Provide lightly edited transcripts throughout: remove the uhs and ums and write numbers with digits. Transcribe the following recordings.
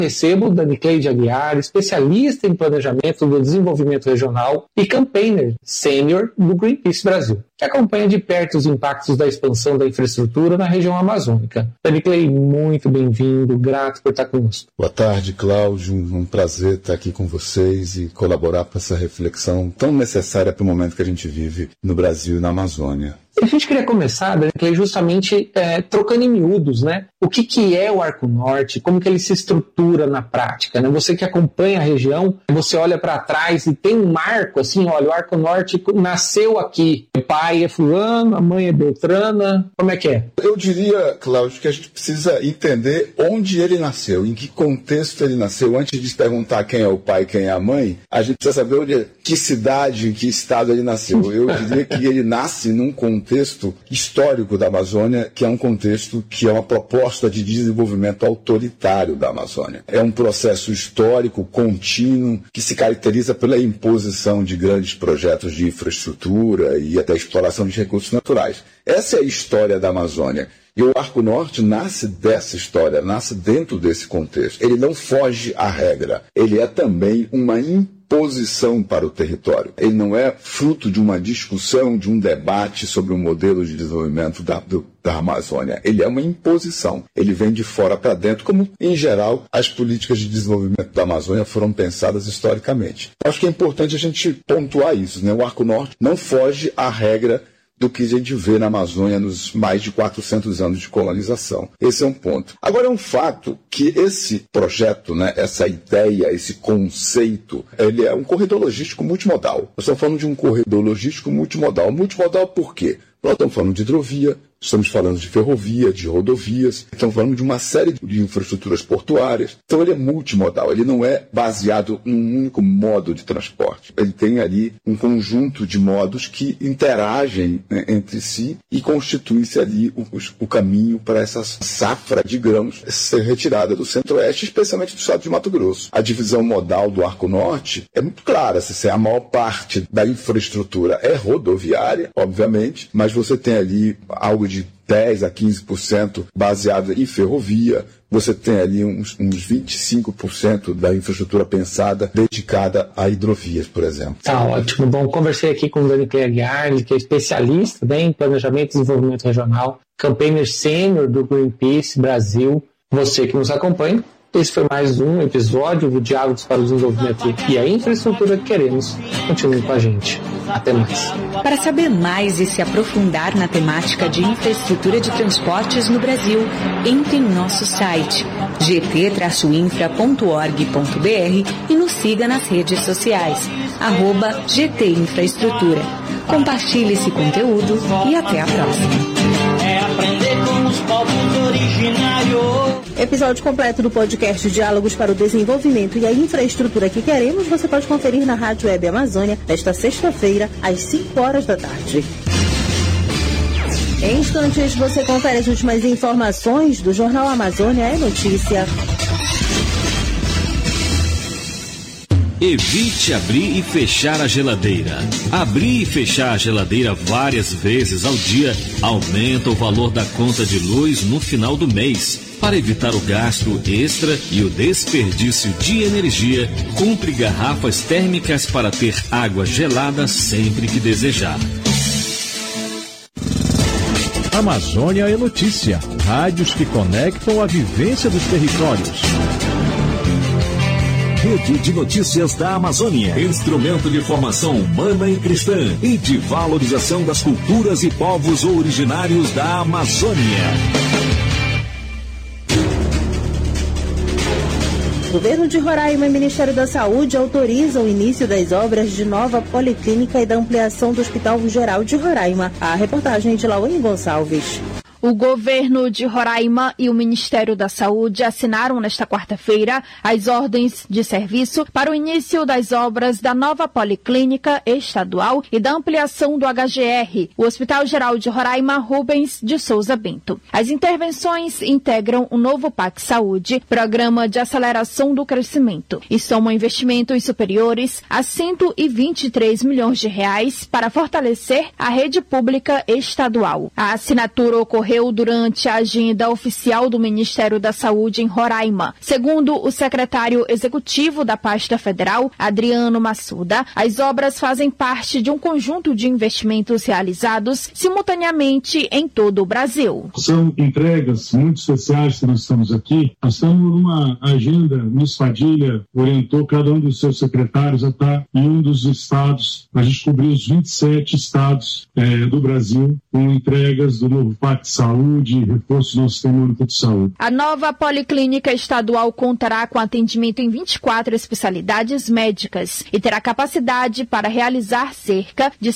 Recebo Danicleide Aguiar, especialista em planejamento do desenvolvimento regional e campaigner sênior do Greenpeace Brasil, que acompanha de perto os impactos da expansão da infraestrutura na região amazônica. Danicleide, muito bem-vindo, grato por estar conosco. Boa tarde, Cláudio. Um prazer estar aqui com vocês e colaborar para essa reflexão tão necessária para o momento que a gente vive no Brasil e na Amazônia. A gente queria começar, Danicleide, justamente trocando em miúdos, né? O que é o Arco Norte, como que ele se estrutura na prática, né? Você que acompanha a região, você olha para trás e tem um marco, assim, olha, o Arco Norte nasceu aqui. O pai é fulano, a mãe é beltrana, como é que é? Eu diria, Cláudio, que a gente precisa entender onde ele nasceu, em que contexto ele nasceu. Antes de perguntar quem é o pai e quem é a mãe, a gente precisa saber que cidade, em que estado ele nasceu. Eu diria que ele nasce num contexto histórico da Amazônia, que é um contexto que é uma proposta de desenvolvimento autoritário da Amazônia. É um processo histórico contínuo que se caracteriza pela imposição de grandes projetos de infraestrutura e até exploração de recursos naturais. Essa é a história da Amazônia. E o Arco Norte nasce dessa história, nasce dentro desse contexto. Ele não foge à regra, ele é também uma imposição para o território. Ele não é fruto de uma discussão, de um debate sobre o modelo de desenvolvimento da Amazônia. Ele é uma imposição. Ele vem de fora para dentro, como, em geral, as políticas de desenvolvimento da Amazônia foram pensadas historicamente. Acho que é importante a gente pontuar isso, né? O Arco Norte não foge à regra do que a gente vê na Amazônia nos mais de 400 anos de colonização. Esse é um ponto. Agora, é um fato que esse projeto, né, essa ideia, esse conceito, ele é um corredor logístico multimodal. Nós estamos falando de um corredor logístico multimodal. Multimodal por quê? Nós estamos falando de hidrovia, estamos falando de ferrovia, de rodovias, estamos falando de uma série de infraestruturas portuárias. Então ele é multimodal, ele não é baseado num único modo de transporte. Ele tem ali um conjunto de modos que interagem, né, entre si e constituem-se ali o caminho para essa safra de grãos ser retirada do centro-oeste, especialmente do estado de Mato Grosso. A divisão modal do Arco Norte é muito clara, se a maior parte da infraestrutura é rodoviária, obviamente, mas você tem ali algo de 10% a 15% baseado em ferrovia, você tem ali uns 25% da infraestrutura pensada dedicada a hidrovias, por exemplo. Tá ótimo. Bom, conversei aqui com o Danicleide Aguiar, que é especialista, né, em planejamento e desenvolvimento regional, campaigner sênior do Greenpeace Brasil. Você que nos acompanha, esse foi mais um episódio do Diálogos para o Desenvolvimento e a Infraestrutura que Queremos. Continue com a gente. Até mais. Para saber mais e se aprofundar na temática de infraestrutura de transportes no Brasil, entre em nosso site gt-infra.org.br e nos siga nas redes sociais, @GTInfraestrutura. Compartilhe esse conteúdo e até a próxima. É aprender com os povos originários. Episódio completo do podcast Diálogos para o Desenvolvimento e a Infraestrutura que Queremos você pode conferir na Rádio Web Amazônia nesta sexta-feira, às 5 da tarde. Em instantes, você confere as últimas informações do Jornal Amazônia é Notícia. Evite abrir e fechar a geladeira. Abrir e fechar a geladeira várias vezes ao dia aumenta o valor da conta de luz no final do mês. Para evitar o gasto extra e o desperdício de energia, compre garrafas térmicas para ter água gelada sempre que desejar. Amazônia é Notícia. Rádios que conectam a vivência dos territórios. Rede de Notícias da Amazônia. Instrumento de formação humana e cristã e de valorização das culturas e povos originários da Amazônia. Governo de Roraima e Ministério da Saúde autorizam o início das obras de nova policlínica e da ampliação do Hospital Geral de Roraima. A reportagem de Lawane Gonçalves. O governo de Roraima e o Ministério da Saúde assinaram nesta quarta-feira as ordens de serviço para o início das obras da nova policlínica estadual e da ampliação do HGR, o Hospital Geral de Roraima Rubens de Souza Bento. As intervenções integram o novo PAC Saúde, Programa de Aceleração do Crescimento, e somam investimentos superiores a 123 milhões de reais para fortalecer a rede pública estadual. A assinatura ocorreu ocorreu durante a agenda oficial do Ministério da Saúde em Roraima. Segundo o secretário executivo da pasta federal, Adriano Massuda, as obras fazem parte de um conjunto de investimentos realizados simultaneamente em todo o Brasil. São entregas muito especiais que nós estamos aqui. Nós estamos numa agenda, Miss Padilha orientou cada um dos seus secretários a estar em um dos estados. A gente cobriu os 27 estados do Brasil com entregas do novo PAC Saúde e reforço do nosso Sistema Único de Saúde. A nova Policlínica Estadual contará com atendimento em 24 especialidades médicas e terá capacidade para realizar cerca de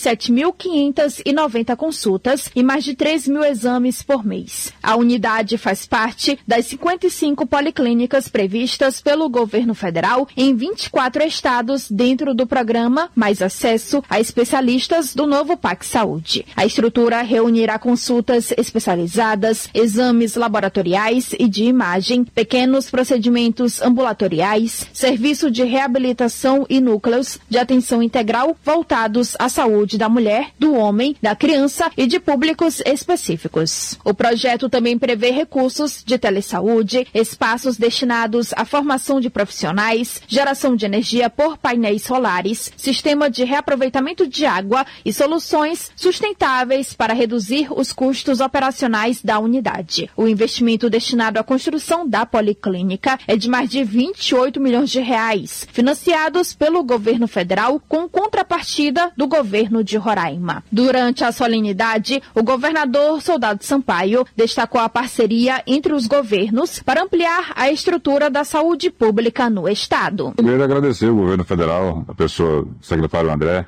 7.590 consultas e mais de 3.000 exames por mês. A unidade faz parte das 55 policlínicas previstas pelo governo federal em 24 estados dentro do programa Mais Acesso a Especialistas do novo PAC Saúde. A estrutura reunirá consultas especializadas, exames laboratoriais e de imagem, pequenos procedimentos ambulatoriais, serviço de reabilitação e núcleos de atenção integral voltados à saúde da mulher, do homem, da criança e de públicos específicos. O projeto também prevê recursos de telesaúde, espaços destinados à formação de profissionais, geração de energia por painéis solares, sistema de reaproveitamento de água e soluções sustentáveis para reduzir os custos operacionais da unidade. O investimento destinado à construção da policlínica é de mais de 28 milhões de reais, financiados pelo governo federal com contrapartida do governo de Roraima. Durante a solenidade, o governador Soldado Sampaio destacou a parceria entre os governos para ampliar a estrutura da saúde pública no estado. Primeiro, agradecer o governo federal, a pessoa do secretário André,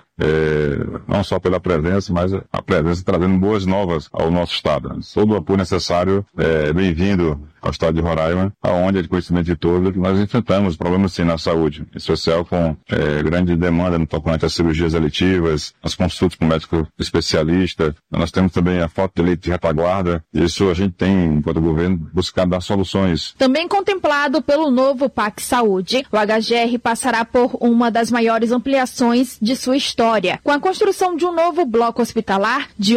não só pela presença, mas a presença trazendo boas novas ao nosso estado. Todo o apoio necessário é bem-vindo ao estado de Roraima, aonde é de conhecimento de todos que nós enfrentamos problemas sim na saúde, em especial com grande demanda no tocante às cirurgias eletivas, as consultas com médico especialista. Nós temos também a falta de leite de retaguarda. Isso a gente tem, enquanto governo, buscado dar soluções. Também contemplado pelo novo PAC Saúde, o HGR passará por uma das maiores ampliações de sua história, com a construção de um novo bloco hospitalar de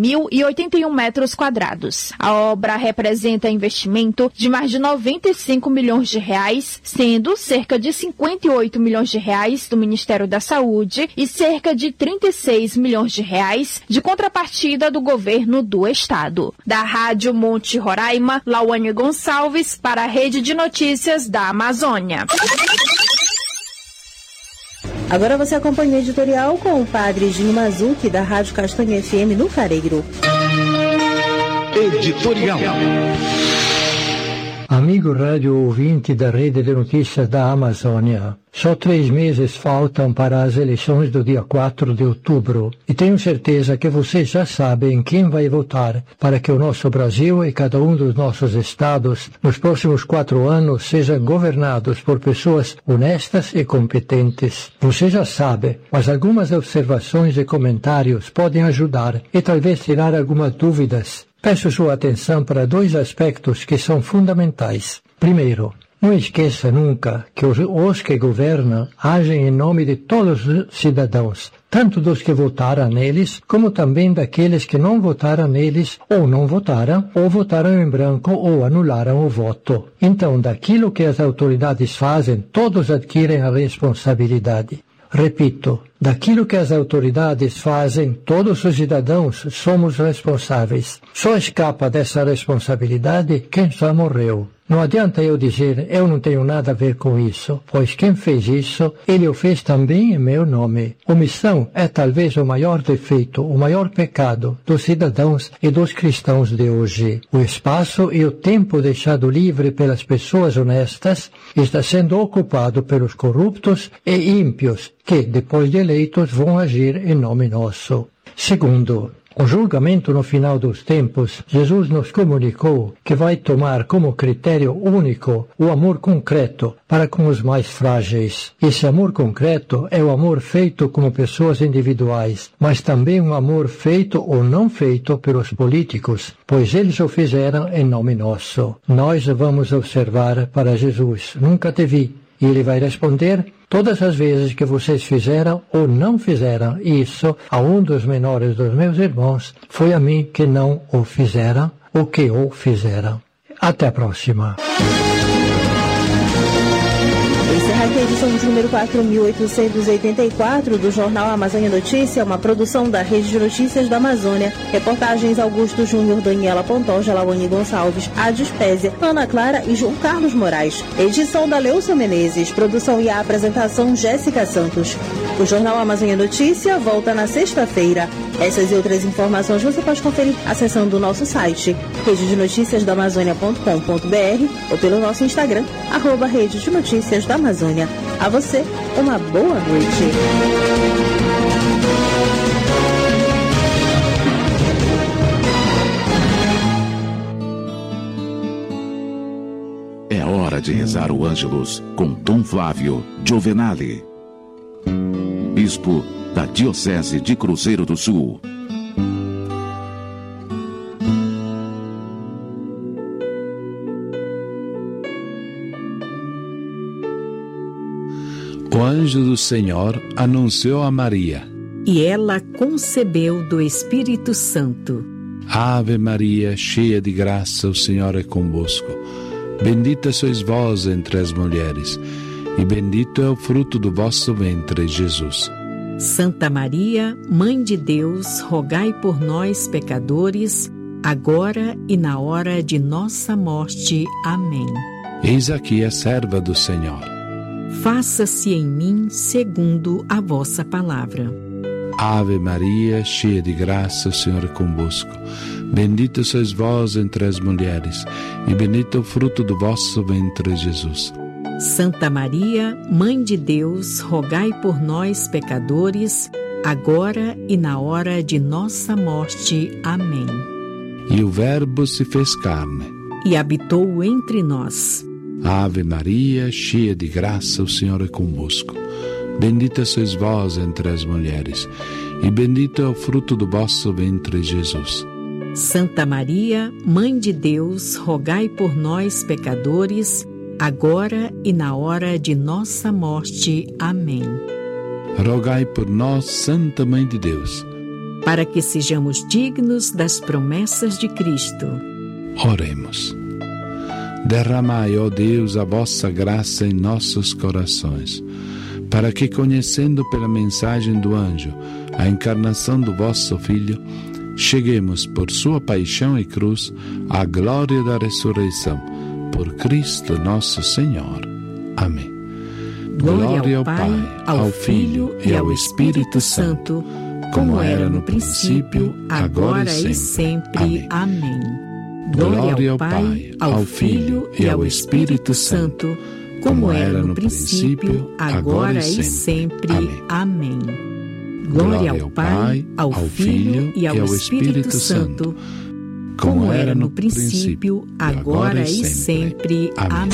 11.081 metros quadrados. A obra representa investimento de mais de 95 milhões de reais, sendo cerca de 58 milhões de reais do Ministério da Saúde e cerca de 36 milhões de reais de contrapartida do governo do estado. Da Rádio Monte Roraima, Lauane Gonçalves para a Rede de Notícias da Amazônia. Agora você acompanha o editorial com o padre Gino Mazzucchi, da Rádio Castanha FM no Careiro. Editorial. Amigo rádio ouvinte da Rede de Notícias da Amazônia, só 3 meses faltam para as eleições do dia 4 de outubro e tenho certeza que vocês já sabem quem vai votar para que o nosso Brasil e cada um dos nossos estados nos próximos 4 anos sejam governados por pessoas honestas e competentes. Você já sabe, mas algumas observações e comentários podem ajudar e talvez tirar algumas dúvidas. Peço sua atenção para 2 aspectos que são fundamentais. Primeiro, não esqueça nunca que os que governam agem em nome de todos os cidadãos, tanto dos que votaram neles, como também daqueles que não votaram neles, ou não votaram, ou votaram em branco, ou anularam o voto. Então, daquilo que as autoridades fazem, todos adquirem a responsabilidade. Repito, daquilo que as autoridades fazem, todos os cidadãos somos responsáveis. Só escapa dessa responsabilidade quem já morreu. Não adianta eu dizer, eu não tenho nada a ver com isso, pois quem fez isso, ele o fez também em meu nome. Omissão é talvez o maior defeito, o maior pecado dos cidadãos e dos cristãos de hoje. O espaço e o tempo deixado livre pelas pessoas honestas está sendo ocupado pelos corruptos e ímpios, que, depois de eleitos, vão agir em nome nosso. Segundo, o julgamento no final dos tempos, Jesus nos comunicou que vai tomar como critério único o amor concreto para com os mais frágeis. Esse amor concreto é o amor feito como pessoas individuais, mas também um amor feito ou não feito pelos políticos, pois eles o fizeram em nome nosso. Nós vamos observar para Jesus, nunca te vi. E ele vai responder, todas as vezes que vocês fizeram ou não fizeram isso a um dos menores dos meus irmãos, foi a mim que não o fizeram. o que o fizeram. Até a próxima. Encerra aqui a edição de número 4.884 do Jornal Amazônia Notícia, uma produção da Rede de Notícias da Amazônia. Reportagens Augusto Júnior, Daniela Pantoja, Lawane Gonçalves, Adi Spésia, Ana Clara e João Carlos Moraes. Edição da Leusa Menezes, produção e a apresentação Jéssica Santos. O Jornal Amazônia Notícia volta na sexta-feira. Essas e outras informações você pode conferir acessando o nosso site, rededenoticiasdaamazônia.com.br ou pelo nosso Instagram, @Rede de Notícias da Amazônia. A você, uma boa noite. É hora de rezar o Ângelus com Dom Flávio Giovenali, bispo da Diocese de Cruzeiro do Sul. O anjo do Senhor anunciou a Maria, e ela concebeu do Espírito Santo. Ave Maria, cheia de graça, o Senhor é convosco. Bendita sois vós entre as mulheres, e bendito é o fruto do vosso ventre, Jesus. Santa Maria, Mãe de Deus, rogai por nós, pecadores, agora e na hora de nossa morte. Amém. Eis aqui a serva do Senhor. Faça-se em mim segundo a vossa palavra. Ave Maria, cheia de graça, o Senhor é convosco. Bendita sois vós entre as mulheres, e bendito é o fruto do vosso ventre, Jesus. Santa Maria, Mãe de Deus, rogai por nós, pecadores, agora e na hora de nossa morte. Amém. E o Verbo se fez carne e habitou entre nós. Ave Maria, cheia de graça, o Senhor é convosco. Bendita sois vós entre as mulheres, e bendito é o fruto do vosso ventre, Jesus. Santa Maria, Mãe de Deus, rogai por nós, pecadores, agora e na hora de nossa morte. Amém. Rogai por nós, Santa Mãe de Deus, para que sejamos dignos das promessas de Cristo. Oremos. Derramai, ó Deus, a vossa graça em nossos corações, para que, conhecendo pela mensagem do anjo a encarnação do vosso Filho, cheguemos por sua paixão e cruz à glória da ressurreição. Por Cristo nosso Senhor. Amém. Glória ao Pai, ao Filho e ao Espírito Santo, como era no princípio, agora e sempre. Amém. Glória ao Pai, ao Filho e ao Espírito Santo, como era no princípio, agora e sempre. Amém. Glória ao Pai, ao Filho e ao Espírito Santo, como era no princípio, agora e sempre. Amém.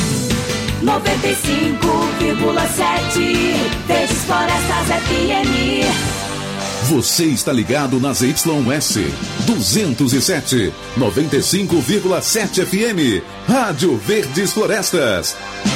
95,7 Verdes Florestas FM. Você está ligado nas YS 207, 95,7 FM. Rádio Verdes Florestas.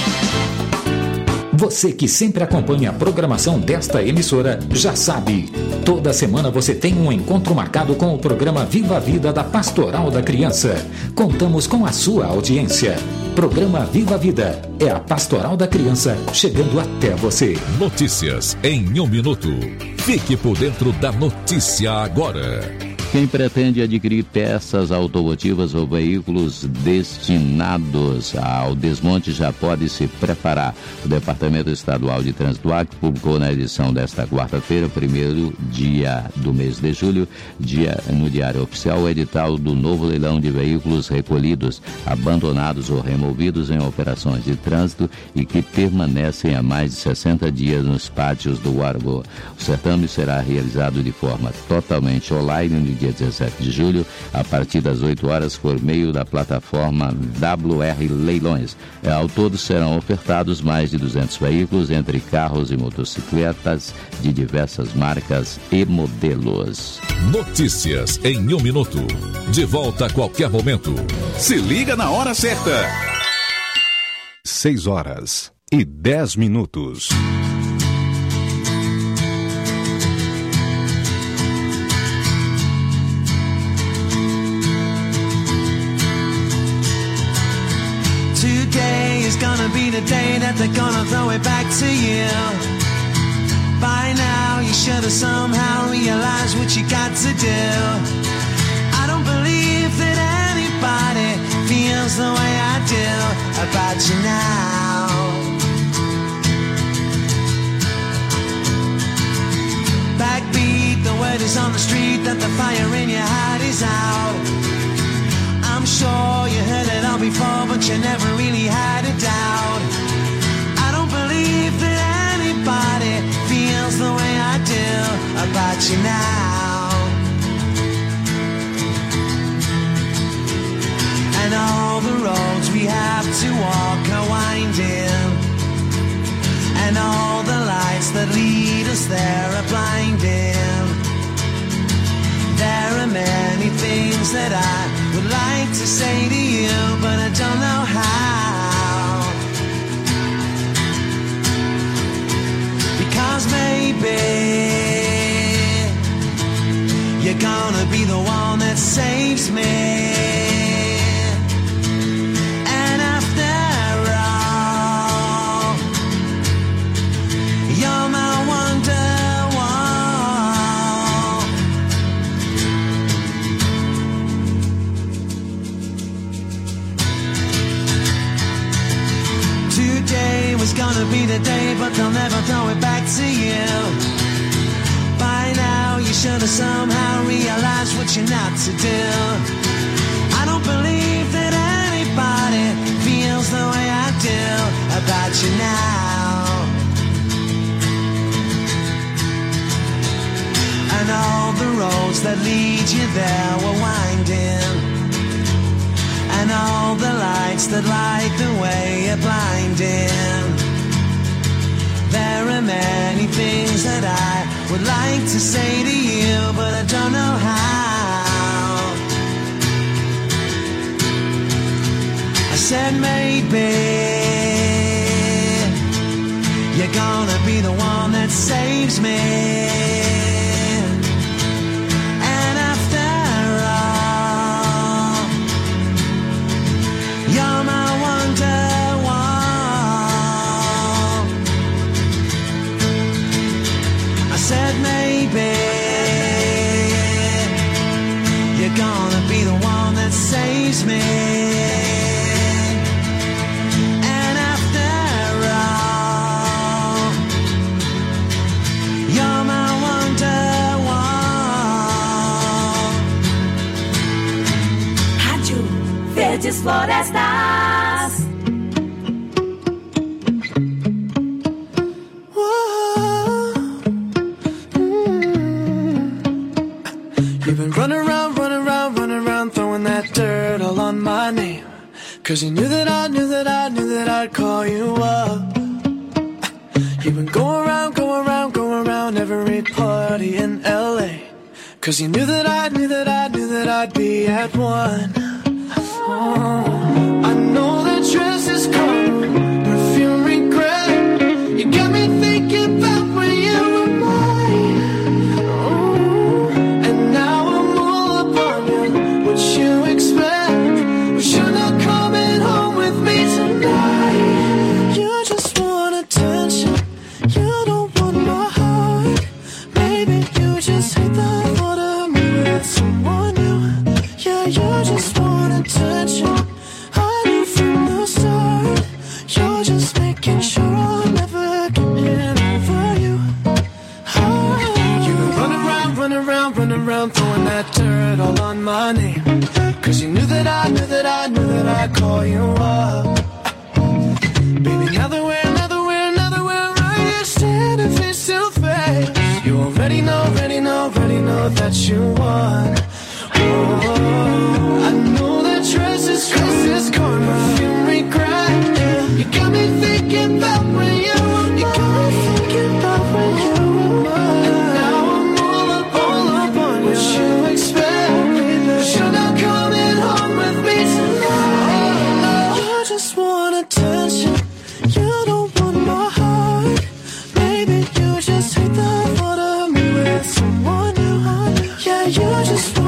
Você que sempre acompanha a programação desta emissora já sabe, toda semana você tem um encontro marcado com o programa Viva a Vida da Pastoral da Criança. Contamos com a sua audiência. Programa Viva a Vida é a Pastoral da Criança chegando até você. Notícias em 1 minuto. Fique por dentro da notícia agora. Quem pretende adquirir peças automotivas ou veículos destinados ao desmonte já pode se preparar. O Departamento Estadual de Trânsito Acre publicou na edição desta quarta-feira, 1º dia do mês de julho, no Diário Oficial, o edital do novo leilão de veículos recolhidos, abandonados ou removidos em operações de trânsito e que permanecem há mais de 60 dias nos pátios do Guarabô. O certame será realizado de forma totalmente online no dia 17 de julho, a partir das 8 horas, por meio da plataforma WR Leilões. Ao todo serão ofertados mais de 200 veículos, entre carros e motocicletas de diversas marcas e modelos. Notícias em 1 minuto. De volta a qualquer momento. Se liga na hora certa. 6h10. be the day that they're gonna throw it back to you. By now you should have somehow realized what you got to do. I don't believe that anybody feels the way I do about you now. Backbeat, the word is on the street that the fire in your heart is out. I'm sure you heard it all before, but you never really had a doubt. I don't believe that anybody feels the way I do about you now. And all the roads we have to walk are winding, and all the lights that lead us there are blinding. There are many things that I would like to say to you, but I don't know how. Because maybe you're gonna be the one that saves me. And after all, you're my wonder. Today was gonna be the day, but they'll never throw it back to you. By now you should have somehow realized what you're not to do. I don't believe that anybody feels the way I do about you now. And all the roads that lead you there were winding, and all the lights that light the way are blinding. There are many things that I would like to say to you, but I don't know how. I said maybe you're gonna be the one that saves me. And after all, you're my wonder wall. I said maybe you're gonna be the one that saves me. And after all, you're my wonder wall. Rádio Verdes Florestas. You've been running around, throwing that dirt all on my name. 'Cause you knew that I'd call you up. You've been going around every party in LA. 'Cause you knew that I'd be at one. Oh, I know that dress is cold, perfume regret. You got me thinking about when you were mine. Oh, and now I'm all up on you. What you expect? But you're not coming home with me tonight. You just want attention. You don't want my heart. Maybe you just hate the thought of me with someone new. Yeah, you just want attention. I knew from the start. You're just making sure I'll never get over you. You've been running around, throwing that dirt all on my name. 'Cause you knew that I'd call you up. Baby, now that we're right here standing face to face, you already know that you won. Oh, I know that dress is corn, perfume regret. You got me thinking about when you were mine. You got me thinking about when you were mine. And now I'm all up on you. What you expect? But you're not coming home with me tonight. You just want attention. You don't want my heart. Maybe you just hate the thought of me with someone new. Yeah, you just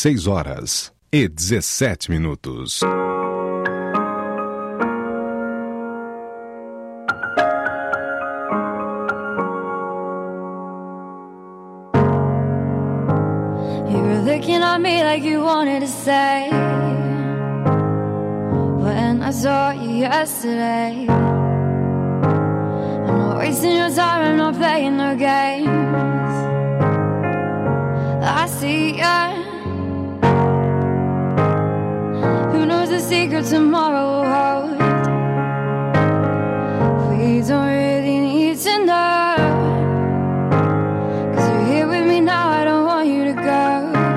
6h17. You were looking at me like you wanted to say when I saw you yesterday. I'm not wasting your time, I'm not playing no games. I see ya. Who knows the secret tomorrow will hold? We don't really need to know, 'cause you're here with me now, I don't want you to go.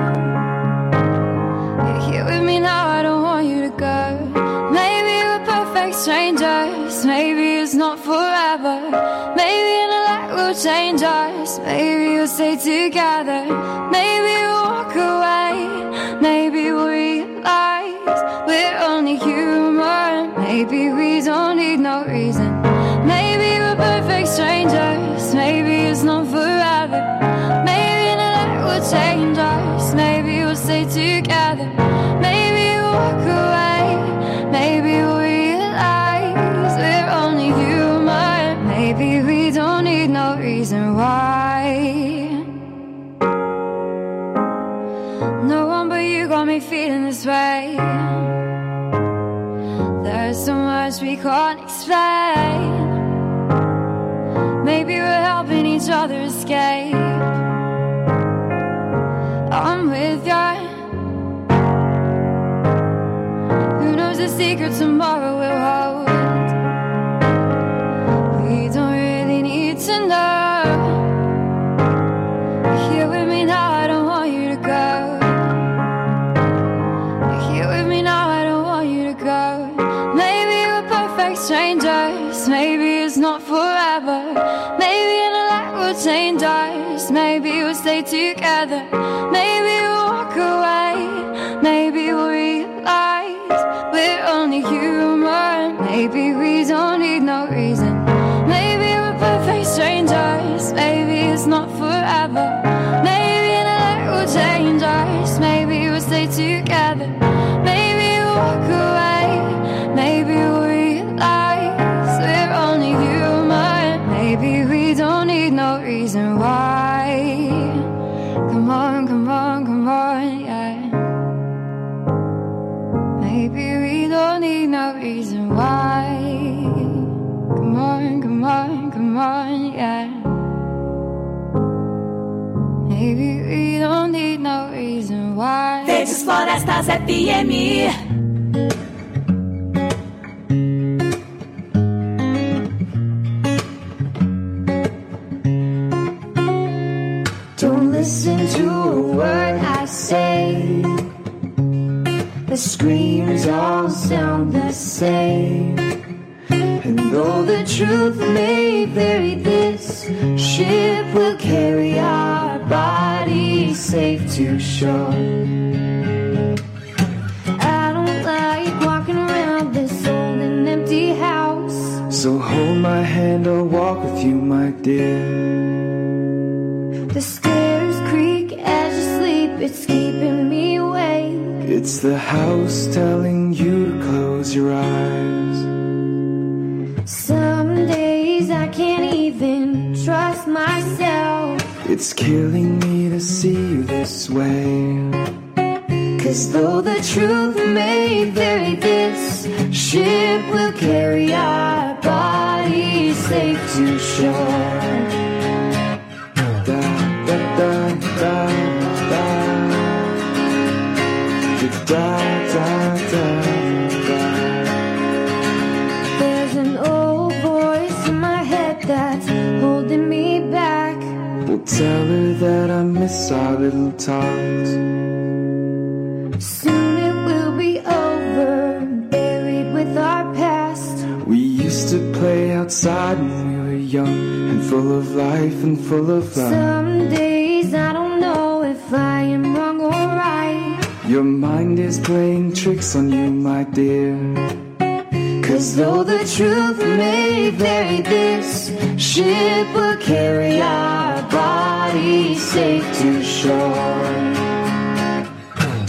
You're here with me now, I don't want you to go. Maybe we're perfect strangers, maybe it's not forever. Maybe in a light we'll change us, maybe we'll stay together. Maybe we'll walk away, maybe we'll realize we're only human. Maybe we don't need no reason. Maybe we're perfect strangers, maybe it's not forever. Maybe in a light we'll change us, maybe we'll stay together. Maybe we'll walk away, maybe we'll realize we're only human. Maybe we don't need no reason why. No one but you got me feeling this way. There's so much we can't explain. Maybe we're helping each other escape. I'm with you. Who knows the secret tomorrow will hold? We don't really need to know. You're here with me now, I don't want you to go. You're here with me now, I don't want you to go. Maybe we're perfect strangers, maybe it's not forever. Maybe in a light we'll change us, maybe we'll stay together. Maybe we'll walk away, maybe we'll realize we're only human. Maybe we don't need no reason. Maybe we're perfect strangers, maybe it's not forever. Maybe in a light we'll change us, maybe we'll stay together. Maybe we'll walk away, maybe we'll realize we're only human. Maybe we don't need no reason why. Come on, come on, come on, yeah. Maybe we don't need no reason why. Come on, come on, come on, yeah. Maybe we don't need no reason why. Verdes Florestas FM. Don't listen to a word I say. The screams all sound the same. And though the truth may vary, this ship will carry our bodies safe to shore. I don't like walking around this old and empty house. So hold my hand, I'll walk with you, my dear. The stairs creak as you sleep, it's keeping me awake. It's the house telling you to close your eyes. Some days I can't even trust myself. It's killing me to see you this way. 'Cause though the truth may vary, this ship will carry our bodies safe to shore. Da, da, da, da, da. Da, da, da, da. There's an old voice in my head that's holding me back. We'll tell her that I miss our little talks. Soon it will be over, buried with our past. We used to play outside when we were young and full of life and full of love. Some days I don't know if I am wrong or right. Your mind is playing tricks on you, my dear. 'Cause though the truth may vary, this ship will carry our bodies safe to shore.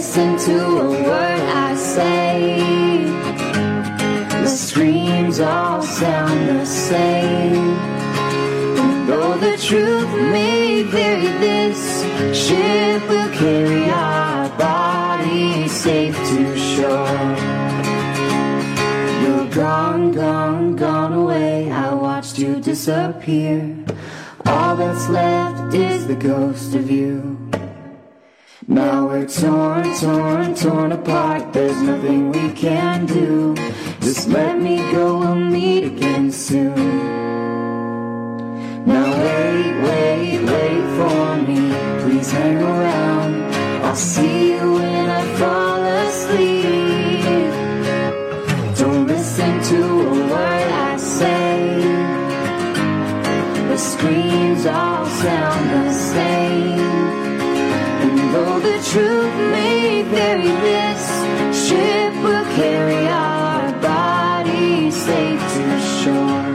listen to a word I say. The screams all sound the same. And though the truth may vary, this ship will carry our bodies safe to shore. You're gone, gone, gone away. I watched you disappear. All that's left is the ghost of you. Now we're torn, torn, torn apart. There's nothing we can do. Just let me go, we'll meet again soon. Now wait, wait, wait for me. Please hang around. I'll see you when I fall asleep. Don't listen to a word I say. The screams all sound the same. And though the truth may vary, this ship will carry our bodies safe to shore.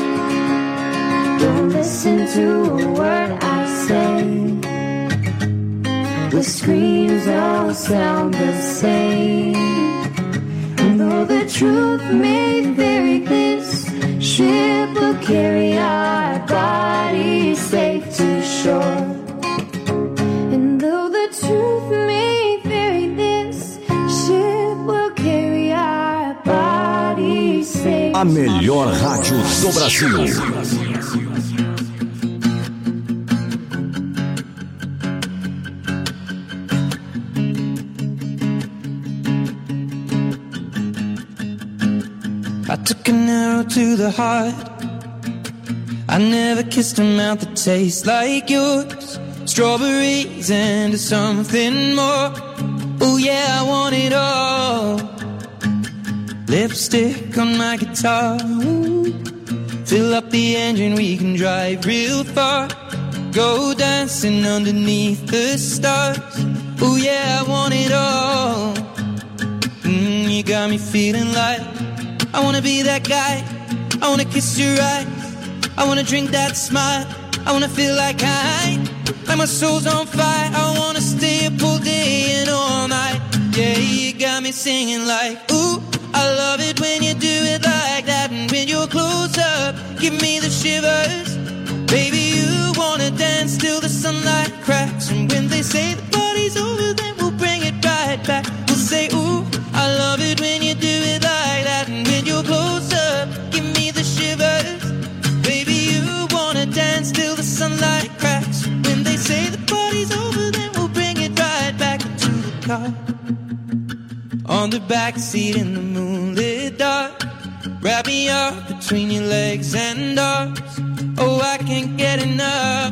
Don't listen to a word I say. The screams all sound the same. And though the truth may vary, this ship will carry our bodies safe to shore. And though the truth may vary, this ship will carry our bodies safe. A melhor rádio do Brasil. I took an arrow to the heart. I never kissed a mouth that tastes like yours. Strawberries and something more. Oh yeah, I want it all. Lipstick on my guitar. Ooh. Fill up the engine, we can drive real far. Go dancing underneath the stars. Oh yeah, I want it all. You got me feeling like I wanna be that guy. I wanna kiss your eyes. I wanna drink that smile. I wanna feel like my soul's on fire. I wanna stay up all day and all night. Yeah, you got me singing like, ooh, I love it when you do it like that. And when you're close up, give me the shivers. Baby, you wanna dance till the sunlight cracks. And when they say the party's over, then we'll bring it right back. We'll say, ooh, I love it when you do it like that. And when you're close up, give me the shivers. Baby, you wanna dance till the sunlight cracks. When they say the party's over, then we'll bring it right back into the car. On the back seat in the moonlit dark. Wrap me up between your legs and arms. Oh, I can't get enough.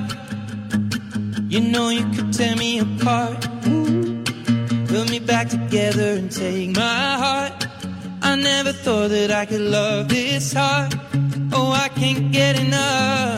You know you could tear me apart. Put me back together and take my heart. I never thought that I could love this hard. Oh, I can't get enough.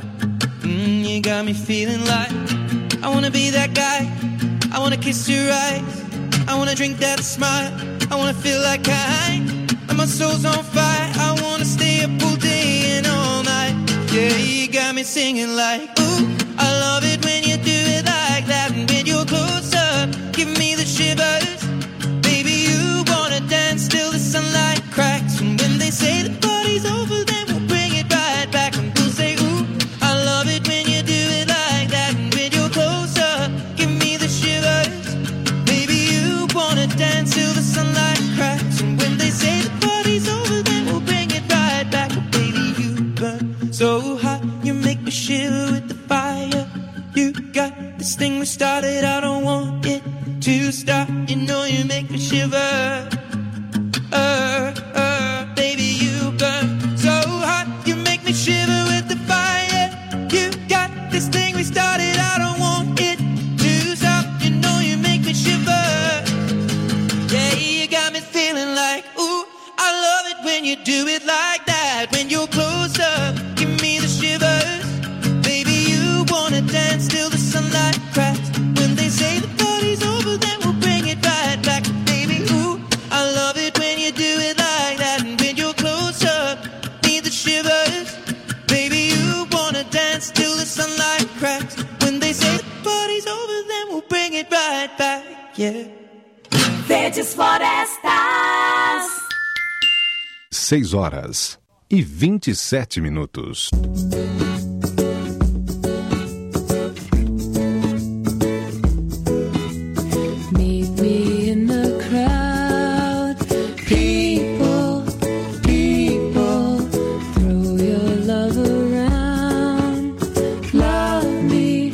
You got me feeling like I wanna be that guy. I wanna kiss your eyes. I wanna drink that smile. I wanna feel like my soul's on fire. I wanna stay up all day and all night. Yeah, you got me singing like, ooh, I love it when you do it like that. And when you're close up, give me the shivers. Baby, you wanna dance till the sunlight cracks. And when they say the party's over, then we'll bring it right back. And we'll say, ooh, I love it when you do it like that. And when you're close up, give me the shivers. Baby, you wanna dance till the sunlight cracks. And when they say the party's over, then we'll bring it right back. Oh, baby, you burn so hot, you make me shiver with the fire. You got this thing we started, I don't want it to stop. You know you make me shiver. Baby, you burn so hot, you make me shiver with the fire. You got this thing we started, I don't want it to stop. You know you make me shiver. Yeah, you got me feeling like, ooh, I love it when you do it like that. When you're close up, give me the shivers. Baby, you wanna dance till the sunlight cracks. When they say the party's over, then we'll bring it right back. Baby, ooh, I love it when you do it like that. And when you're close up, need the shivers. Baby, you wanna dance till the sunlight cracks. When they say the party's over, then we'll bring it right back. Yeah. Verdes Florestas. 6h27. Meet me in the crowd. People, people, throw your love around. Love me,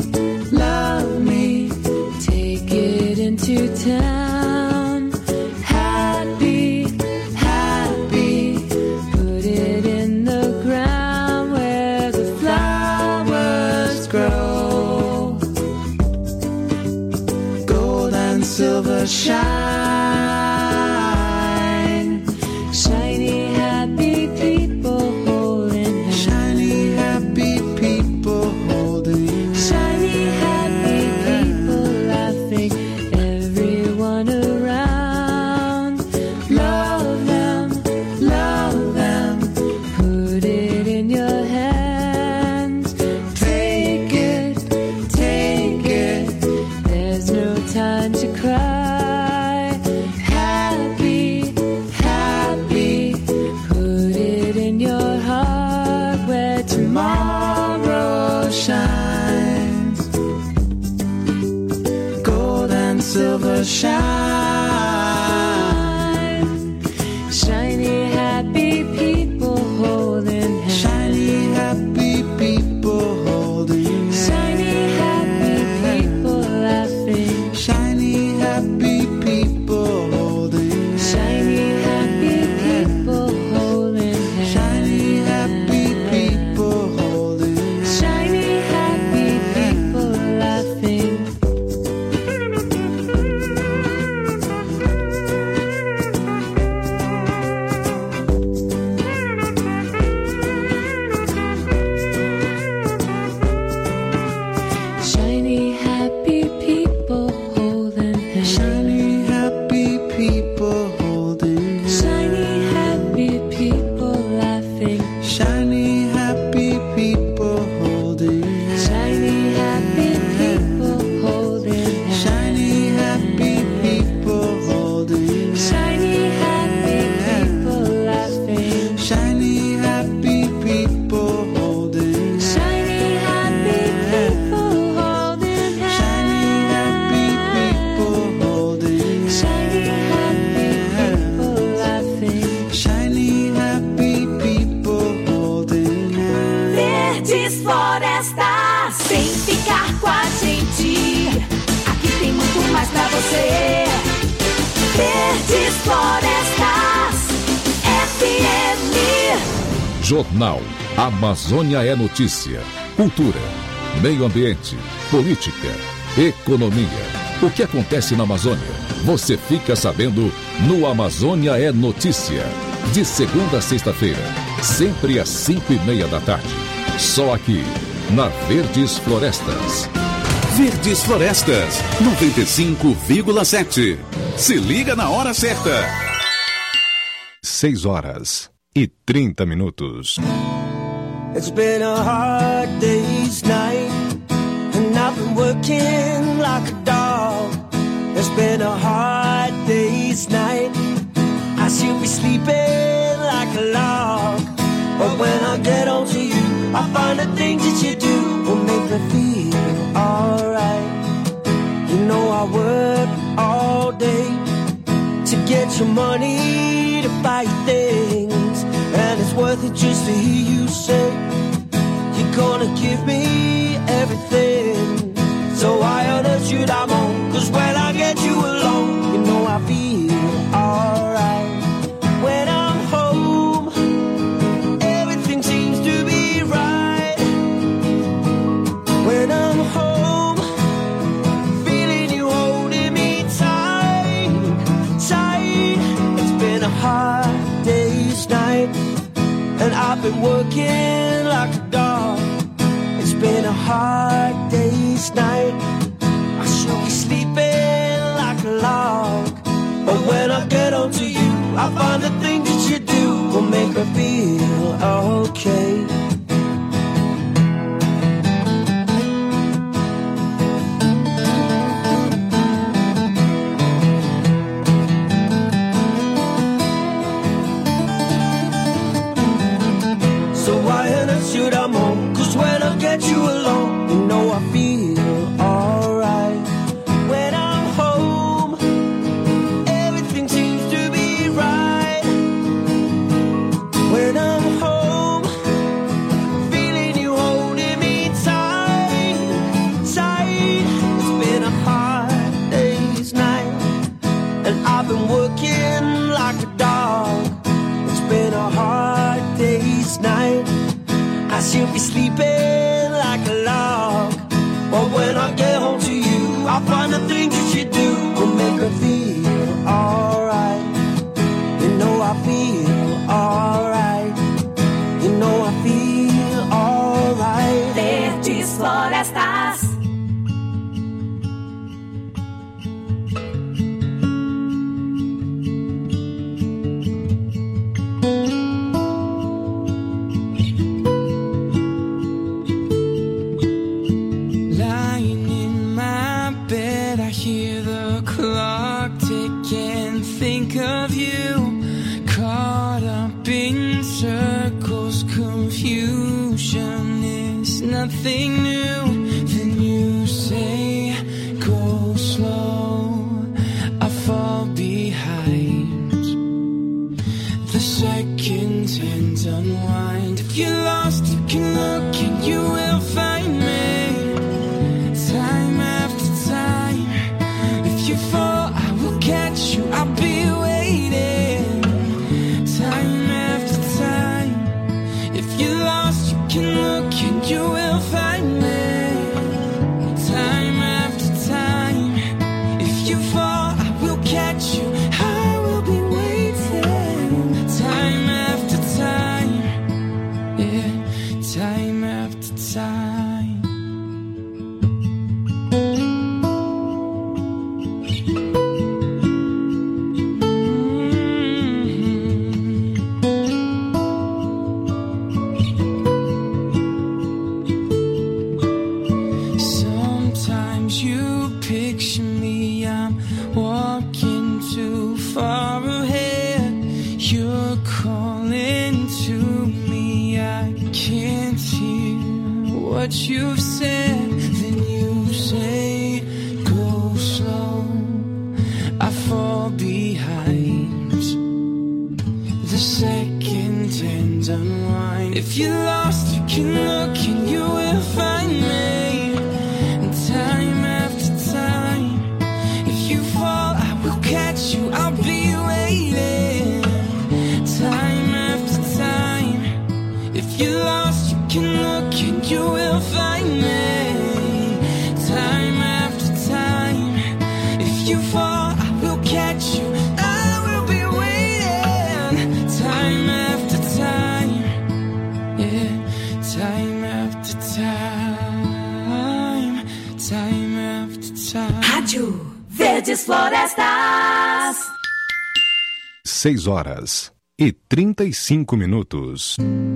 take it into town. Happy, happy, put it in the ground where the flowers grow. Gold and silver shine. Shiny, happy people holding hands. Shiny, happy people holding hands. Shiny, happy people laughing. Everyone around. Love them, put it in your hands. Take it, there's no time to cry. Happy, happy, put it in your heart where tomorrow shines. Gold and silver shine. Shiny, happy people holding hands. Shiny, happy people holding hands. Shiny, happy people laughing. Shiny, happy people holding hands. Shiny, happy people holding hands. Shiny, happy people holding hands. Shiny, happy people laughing. Shiny, happy people holding hands. Shiny, happy people holding hands. Shiny, happy people laughing. Shiny, happy people holding hands. Shiny, happy people holding hands. Shiny, happy people holding hands. Shiny, happy people laughing. Shiny, happy people holding hands. Shiny, happy people holding hands. Shiny, happy people holding hands. Shiny, happy people laughing. Shiny, happy people holding hands. Verdes Florestas, vem ficar com a gente. Aqui tem muito mais pra você. Verdes Florestas, FM. Jornal Amazônia é Notícia. Cultura, meio ambiente, política, economia. O que acontece na Amazônia? Você fica sabendo no Amazônia é Notícia. De segunda a sexta-feira, sempre às 5:30 da tarde. Só aqui, na Verdes Florestas. Verdes Florestas, 95,7. Se liga na hora certa. 6h30. It's been a hard day's night, and I've been working like a dog. It's been a hard day's night. I should be sleeping like a log, but when I get on to you, I find the things that you do will make me feel alright. You know I work all day to get your money to buy you things, and it's worth it just to hear you say you're gonna give me everything. So why on earth should I moan? 'Cause when I get you alone, you know I feel alright. When I'm home, everything seems to be right. When I'm home, feeling you holding me tight, tight. It's been a hard day's night, and I've been working like a dog. It's been a hard day's night. I should be sleeping like a log, but when I get onto you, I find the things that you do will make me feel okay. should I moan? 'Cause when I get you alone, you know I feel alright. When I'm home, everything seems to be right. When I'm home, feeling you holding me tight, tight. It's been a hard day's night, and I've been working like a dog. It's been a hard day's night. I should be sleeping like a log, but when I get home to you, I'll find the things that you do will make me feel alright. You know I feel alright. You know I feel alright. Verdes Florestas. Lying in my bed, I hear the clock tick and think of you. Caught up in circles, confusion is nothing new. Then you say, go slow, I fall behind. The seconds and unwind. If you're lost, you can look and you will find me. Time after time. If you fall, I will catch you, I'll be waiting. Time after time. If you're lost, you can look and you will find me. Time after time. If you fall, I will catch you, I will be waiting. Time after time. Yeah, time after time. Sometimes you picture me, I'm walking too far ahead. You're calling to me, I can't hear what you've said. Then you say, go slow, I fall behind. The second and unwind. If you're lost, you can look and you will find me. And time after time. If you fall, I will catch you, I'll be waiting. Time after time. If you're lost, you can look and you will find me. Time after time. If you fall, I will catch you, I will be waiting. Time after time. Yeah, time after time. Time after time. Rádio Verdes Florestas. 6h35.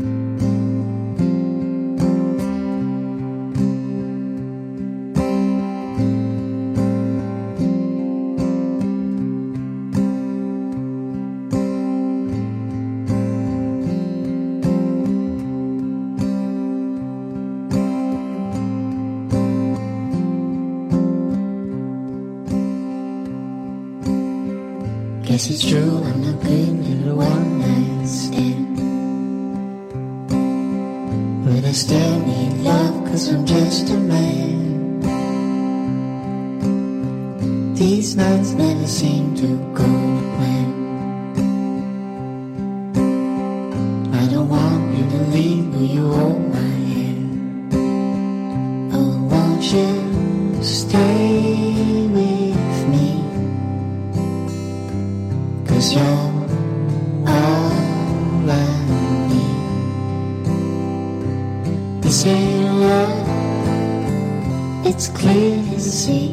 Guess it's true, I'm not good at a one-night stand. But I still need love, 'cause I'm just a man. These nights never seem to go to plan. I don't want you to leave, will you hold my hand? Oh, won't you stay with me? 'Cause you're all I need. This ain't love, it's clear to see.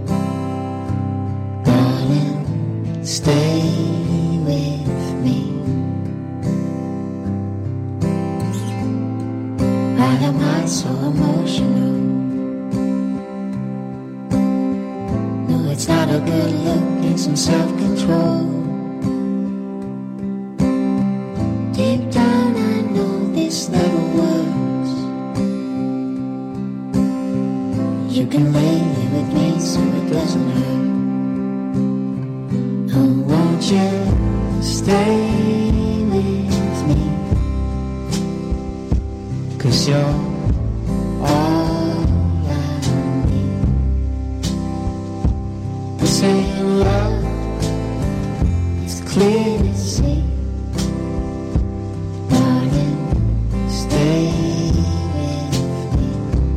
Darling, stay with me. Why am I so emotional? No, it's not a good look, need some self-control. Deep down I know this never worked. 'cause you're all I need. This ain't love, it's clear to see. Darling, stay with me.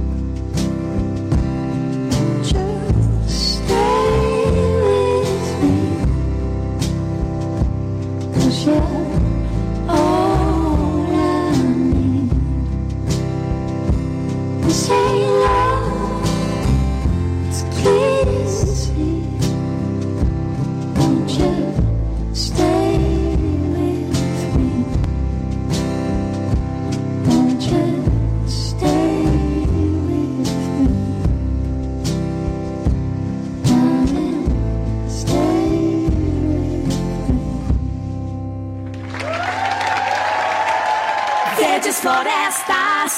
Just stay with me, 'cause you're all I need. This ain't love, it's clear to see. Won't you stay with me? Won't you stay with me? Darling, stay with me. Verdes Florestas.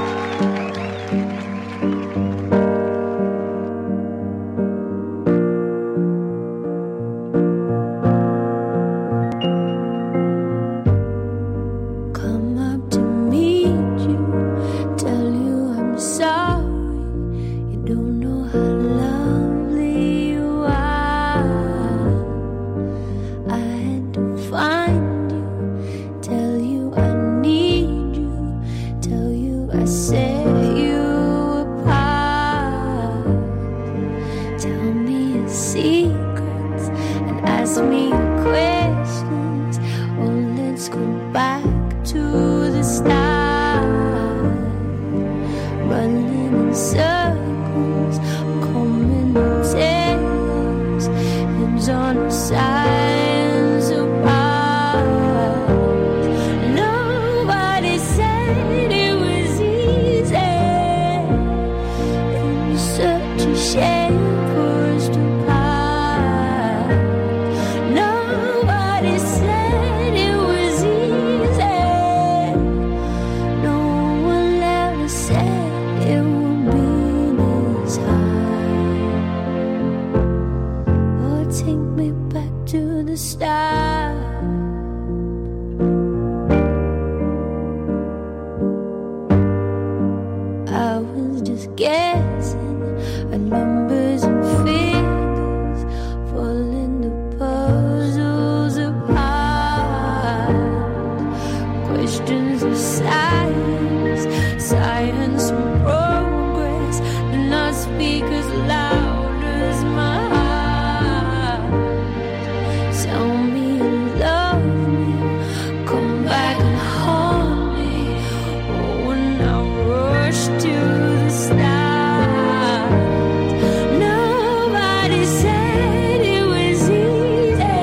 Come up to meet you, tell you I'm sorry. You don't know how lovely you are. I had to find you, tell you I need you, tell you I set you apart. Tell me your secrets and ask me your questions. Oh, let's go back to the start. Running in circles, combing the tails, heads on sides apart. Nobody said it was easy. It was such a shame for us to part. Nobody said it was easy. No one ever said it would be this hard. Oh, take me back to the start. I was just guessing at numbers and figures, falling the puzzles apart. Questions of science, science and progress do not speak as loud as my heart. Tell me you love me, come back and hold me. Oh, when I rush to the start. Nobody said it was easy.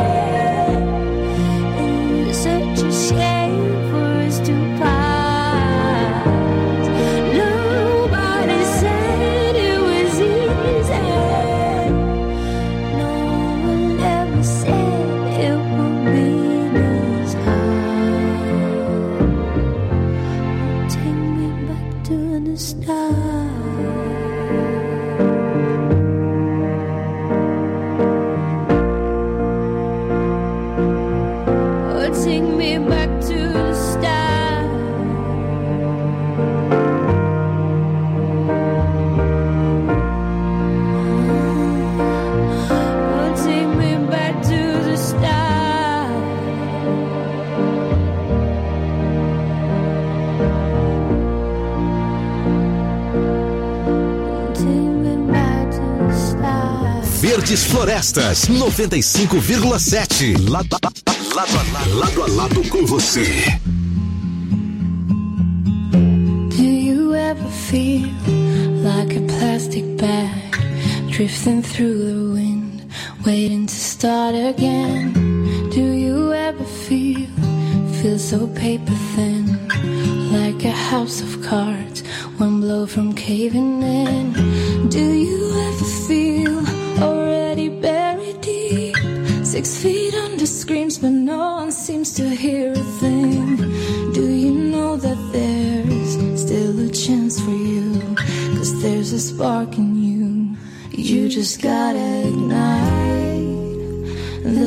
It was such a shame for us to part. Nobody said it was easy. No one ever said it would be this hard. Take me back to the start. Oh, take me back to the start. Oh, take me back to the start. Take me back to the start. Verdes Florestas 95,7. Lado a lado com você. Do you ever feel like a plastic bag drifting through the wind, waiting to start again? Do you ever feel so paper thin, like a house of cards, one blow from caving in? Do you ever feel already buried deep, 6 feet under screams, but no one seems to hear a thing? Do you know that there's still a chance for you, 'cause there's a spark in you? You just gotta ignite the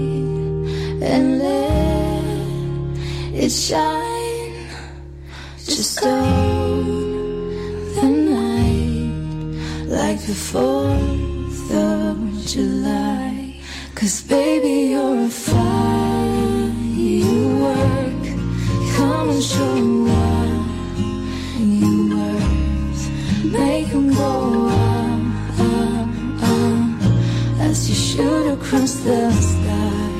light and let it shine. Just own the night like the 4th of July. 'Cause baby, you're a firework. Come and show me why you're worth. Make them go as you shoot across the sky.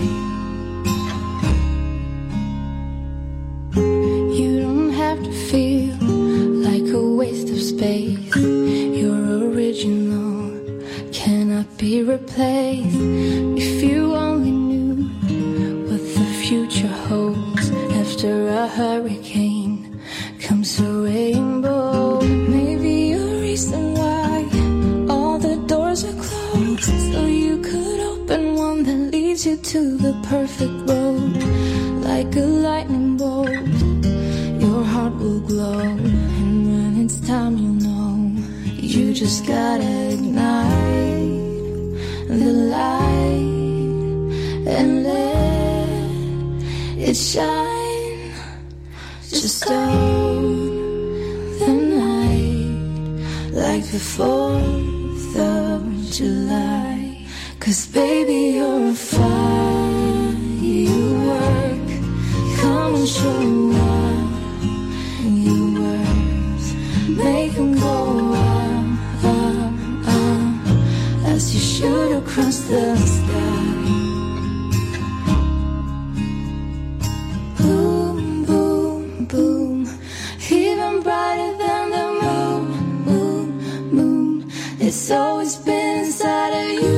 You don't have to feel like a waste of space. You're original, cannot be replaced. If you only knew what the future holds. After a hurricane comes a rainbow. Maybe a reason why all the doors are closed, so you could open one that leads you to the perfect road. Like a lightning bolt, your heart will glow, and when it's time, you know, you just gotta ignite the light and let it shine. Just own the night like the 4th of July. 'Cause baby, you're a firework. Come and show me why you're worth. Make them go as you shoot across the sky. Boom, boom, boom, even brighter than the moon, moon, moon. It's always been inside of you.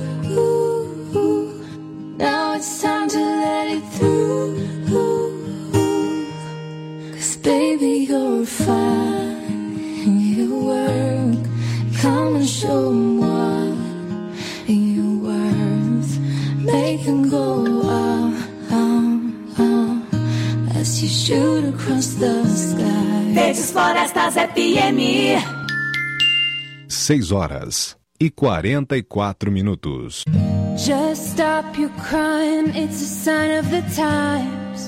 Now it's time to let it through. 'Cause baby, you're fine, you work. Come and show me what you're worth. Make them go as you shoot across the sky. Verdes Florestas FM. 6h44. Just stop your crying, it's a sign of the times.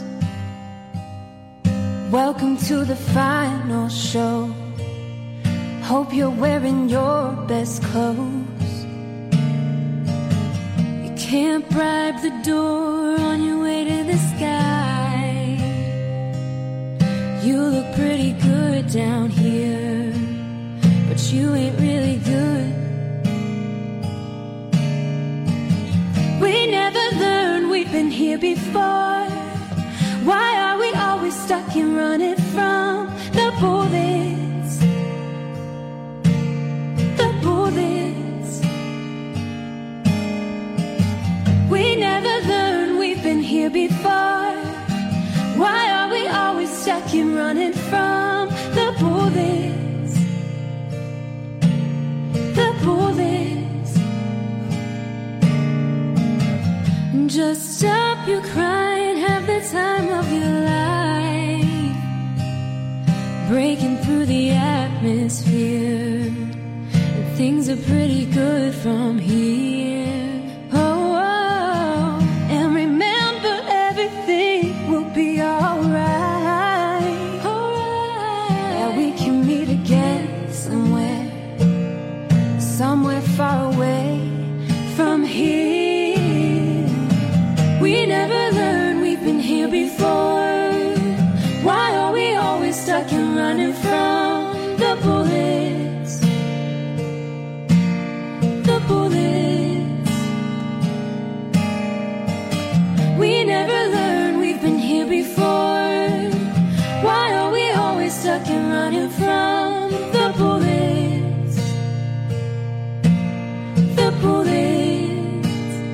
Welcome to the final show. Hope you're wearing your best clothes. You can't bribe the door on your way to the sky. You look pretty good down here, but you ain't really good. We never learned, we've been here before. Why are we always stuck in running from the bullets? The bullets. We never learned, we've been here before. Why are we always stuck in running from the bullets? The bullets. Just stop your crying, have the time of your life. Breaking through the atmosphere, and things are pretty good from here. Oh, and remember, everything will be alright. Yeah, we can meet again somewhere far away from here. We never learned, we've been here before. Why are we always stuck and running from the bullets? The bullets. We never learned, we've been here before. Why are we always stuck and running from the bullets? The bullets.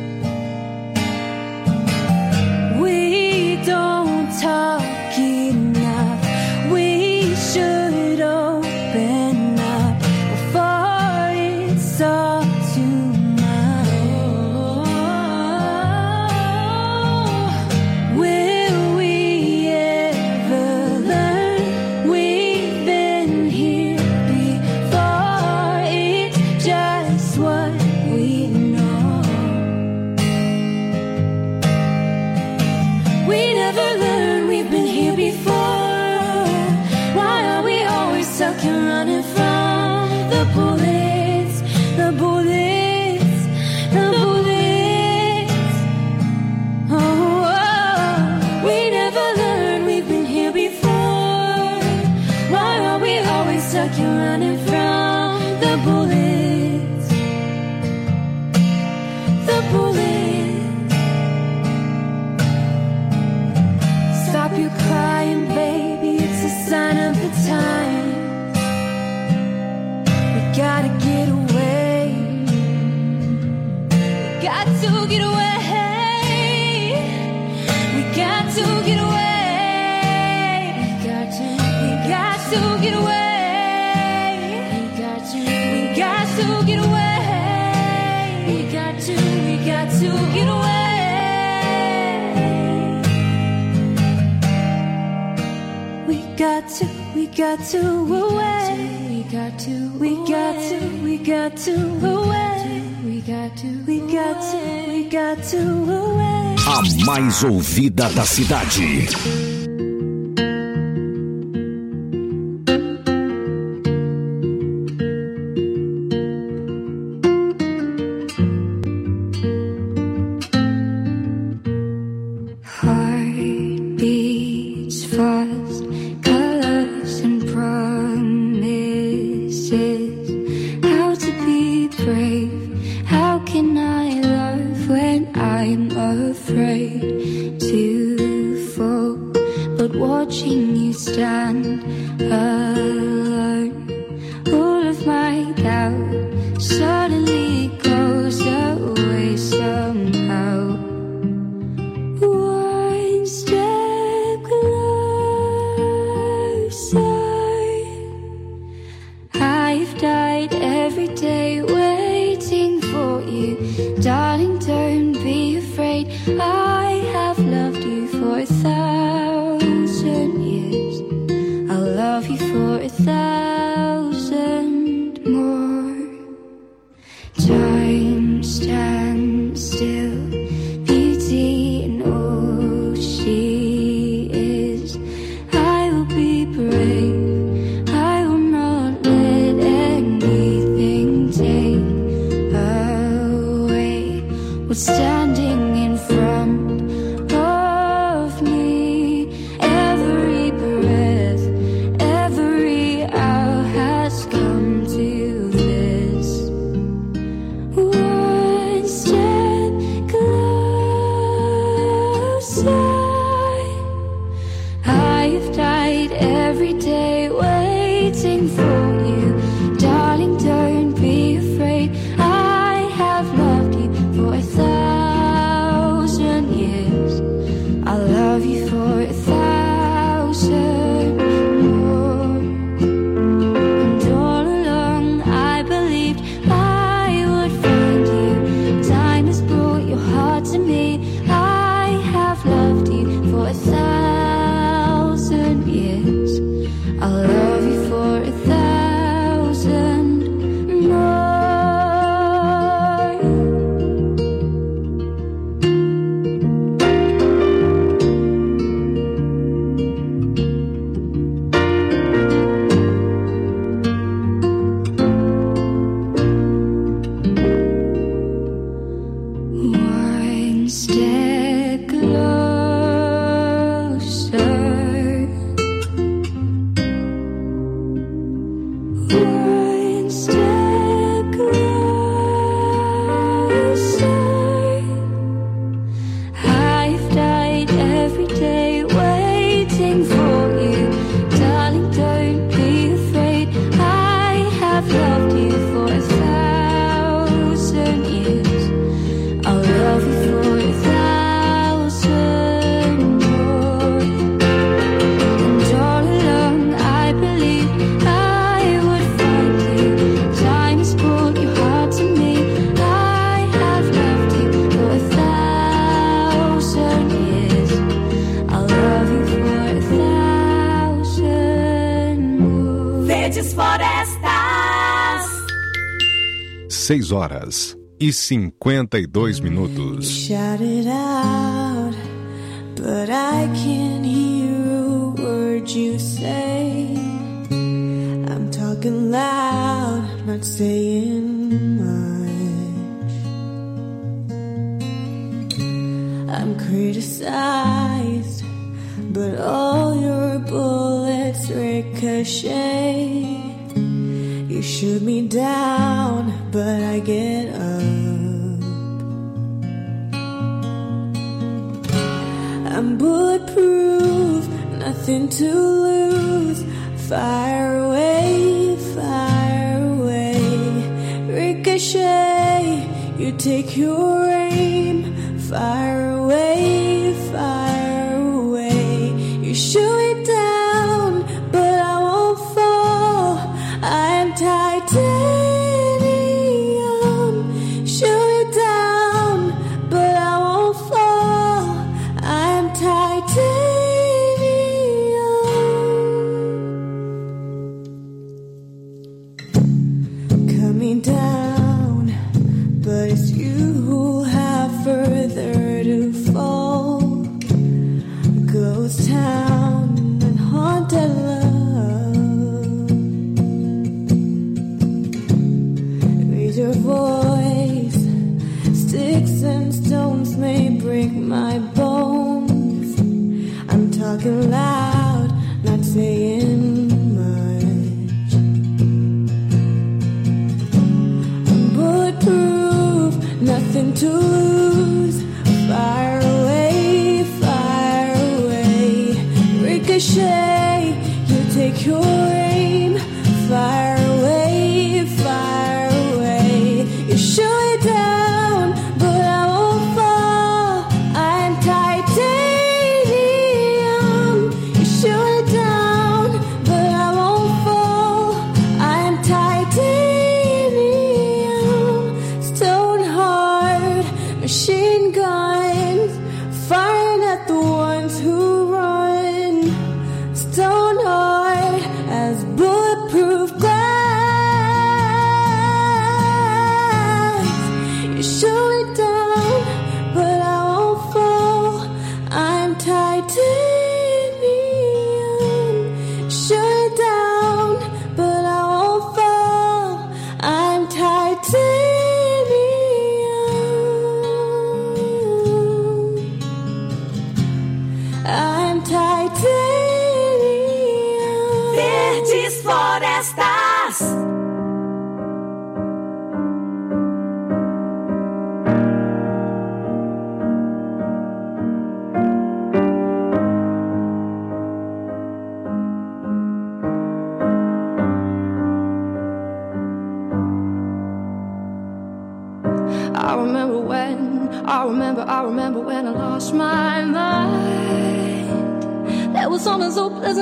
We don't talk enough. We should open up before it's all too much. Will we ever learn? We've been like you're running from the bullets. The bullets. Stop your crying, baby, it's a sign of the time. We gotta get away. We got to get away. We got to get away. We got to get away. We got to get away. We got to get away. We got to away. We got to away. We got to away. A mais ouvida da cidade. Heartbeats fast, colors and promises. How to be brave? How can I love when I'm afraid to fall? But watching you stand alone, all of my doubt suddenly goes away somehow. One step closer. I've died every day waiting for you. Darling, don't be afraid. I have loved you for 1,000 years. I'll love you for 1,000 more. Time stands still, beauty in all she is. I will be brave. I will not let anything take away what's standing in front of me. Every breath, every hour has come to this. One step closer. I've died every day waiting for you. Darling, don't be afraid. I have loved you for 1,000 years. I'll love you for 1,000 more. And all along I believed I would find you. Time has brought your heart to me. I have loved you for 1,000 years. I'll love you for 1,000 more. One step closer. One step closer. I've died every day waiting for you. Darling, don't be afraid. I have loved you for 1,000 years. I'll love you for 1,000 more. And all along I believed I would find you. Time has brought your heart to me. I have loved you for 1,000 years. I'll love you for 1,000 more. Verdes Florestas. 6 horas e 52 minutos. Shout it out, but I can't hear a word you say. I'm talking loud, not saying much. I'm criticized, but all your bullets ricochet. shoot me down, but I get up. I'm bulletproof, nothing to lose. Fire away, ricochet. You take your aim, fire away, you shoot me down, but I won't fall. I'm titanium. Shoot me down, but I won't fall. I'm titanium. Coming down, but it's you who have further to fall. Ghost town and haunted love. Raise your voice. Sticks and stones may break my bones. I'm talking loud, not saying much. I'm bulletproof, nothing to lose. Fire away, ricochet. You take your aim, fire away. You shoot it down, but I won't fall. I'm titanium. You shoot it down, but I won't fall. I'm titanium. Stone hard, machine guns, firing at the ones who run. Stone hard as bulletproof glass. You shoot it down, but I won't fall. I'm titanium. Shoot it down, but I won't fall. I'm titanium. I'm titanium. Verdes Florestas. I remember when I lost my mind. There was something so pleasant